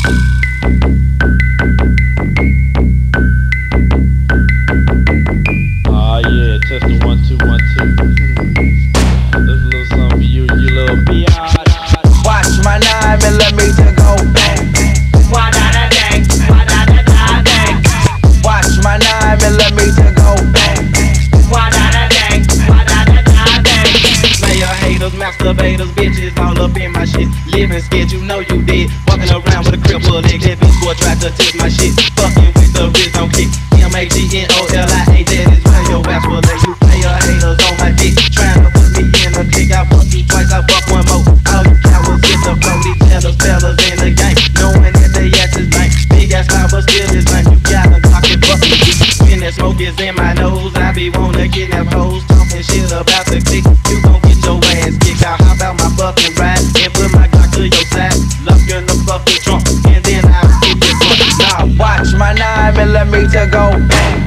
Oh yeah, testing 1 2 1 2. This a little something for you, you little biatch. Watch my 9mm go bang. Why da da dang? Why da da da dang? Watch my 9mm go bang. Why da da dang? Why da da da dang? Player haters, masturbators, bitches all up in my shit. Living scared, you know you did. Walking around with a crib full of leg. That bitch boy tried to test my shit. Fucking with the wrist on kick. MAGNOLIA, that is where your ass will let you. Player haters on my dick. Trying to put me in a click. I fuck you twice, I fuck one more. All you cowards get the flow. These fellas in the game. Knowing that they ass is lame. Big ass line, but still is lame. You gotta talk it, fuck me. When that smoke is in my nose, I be wanna kidnap hoes. Talking shit about the click. You gon' get your ass kicked. I hop out my fucking ride and put my Glock to your side. Lock in the fucking trunk, and then I'll get your front. Now watch my 9mm go bang.